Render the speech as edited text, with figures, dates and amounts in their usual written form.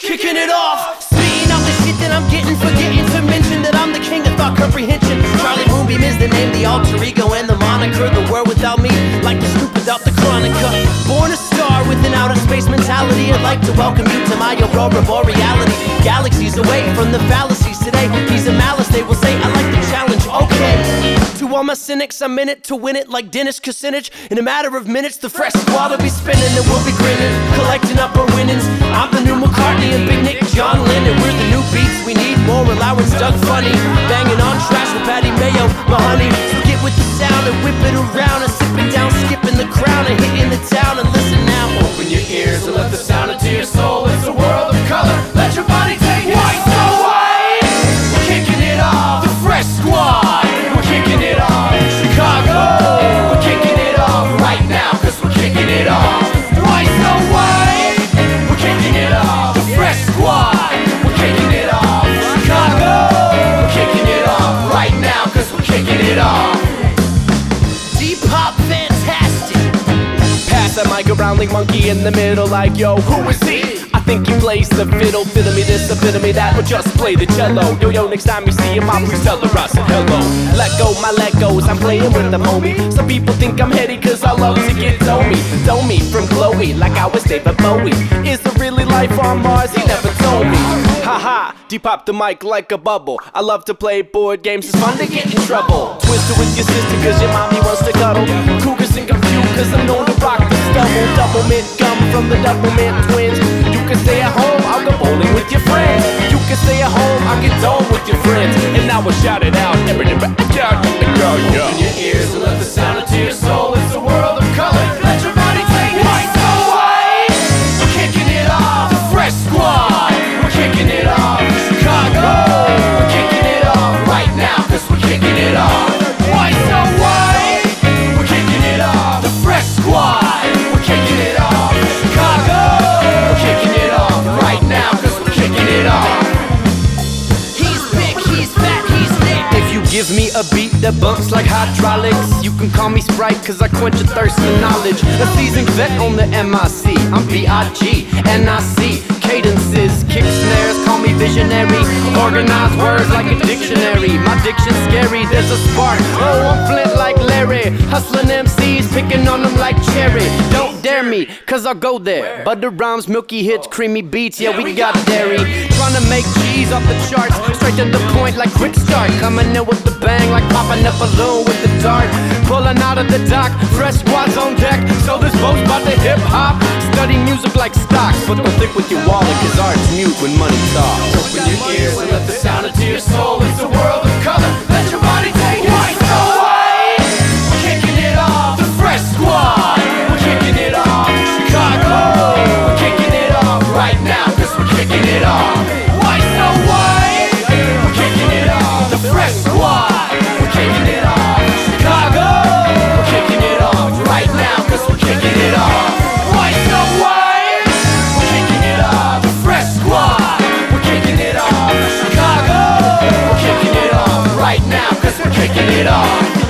kicking it off. Speeding out the shit that I'm getting, forgetting to mention that I'm the king of thought comprehension. Charlie Moonbeam is the name, the alter ego and the moniker. The world without me, like the Snoop without the Chronica. Born a star with an outer space mentality. I'd like to welcome you to my aurora boreality. Galaxies away from the fallacies today. These are malice, they will say I like the challenge, okay. To all my cynics, I'm in it to win it like Dennis Kucinich. In a matter of minutes, the fresh squad will be spinning and we'll be grinning, collecting up our winnings. I'm the new McCartney and Big Nick, John Lennon. We're the new beats, we need more allowance. Doug Funny, banging on trash with Patty Mayo, my honey. So get with the sound and whip it around and sip it down, skipping the crown and hitting the town. And listen now, open your ears and let the sound into your soul. It's a world of color, let your body take it. White, so white, we're kicking it off. The fresh squad, we're kicking it off. Chicago, we're kicking it off right now, cause we're kicking it off. White, so white, we're kicking it off. The fresh squad, we're kicking it off. Chicago, we're kicking it off right now, cause we're kicking it off. Deep hop, fantastic. Pass that mic around like monkey in the middle, like yo, who is he? I think he plays the fiddle, fiddle me this, a fiddle me that, or just play the cello. Yo, next time you see him, I'll tell the I said hello. Let go my Legos, I'm playing with them, homie. Some people think I'm heady cause I love to get me from Chloe, like I was David Bowie. Is there really life on Mars? He never told me. Haha, Depop the mic like a bubble. I love to play board games, it's fun to get in trouble. Twisted with your sister cause your mommy wants to cuddle. Cougars think I'm cute cause I'm known to rock the stubble. Double mint gum from the Double Mint Twins. You can stay at home, I'll go bowling with your friends. You can stay at home, I'll get dome with your friends. And now we'll shout it out. Open your ears and let the sound into your soul. It's a world of color, let your body take it. White, so white, we're kicking it off. The fresh squad, we're kicking it off. Chicago, we're kicking it off right now, cause we're kicking it off. White, so white, we're kicking it off. The fresh squad, we're kicking it off. Chicago, we're kicking it off right now, cause we're kicking it off. He's big, he's fat, he's thick. If you give me a beat that bumps like hydraulics, you can call me Sprite cause I quench your thirst for knowledge. A seasoned vet on the MIC, I'm B.I.G. N.I.C. Cadences, kick snares, call me visionary. Organized words like a dictionary. My diction's scary, there's a spark. Oh, I'm Flint like Larry. Hustling MCs, picking on them like cherry. Don't dare me, cause I'll go there. Butter rhymes, milky hits, creamy beats, yeah, we got dairy. Trying to make cheese off the charts, straight to the point like quick start. Coming in with the bang like popping a balloon with the dart. Pulling out of the dock, fresh squads on deck. So this boat's about to hip hop. Study music like stocks, but don't think with your wallet, cause art's mute when money talks. Open your ears and let the sound into your soul. It's a world of color, let your body take it. White, so white, we're kicking it off. The fresh squad, we're kicking it off. Chicago, we're kicking it off right now, cause we're kicking it off. White, so white, we're kicking it off. The fresh squad, we're kicking it off. Chicago, we're kicking it off right now, cause we're kicking it off. White, so white, we're kicking it off. The fresh squad, we're kicking it off. Chicago, we're kicking it off right now, cause we're kicking it off.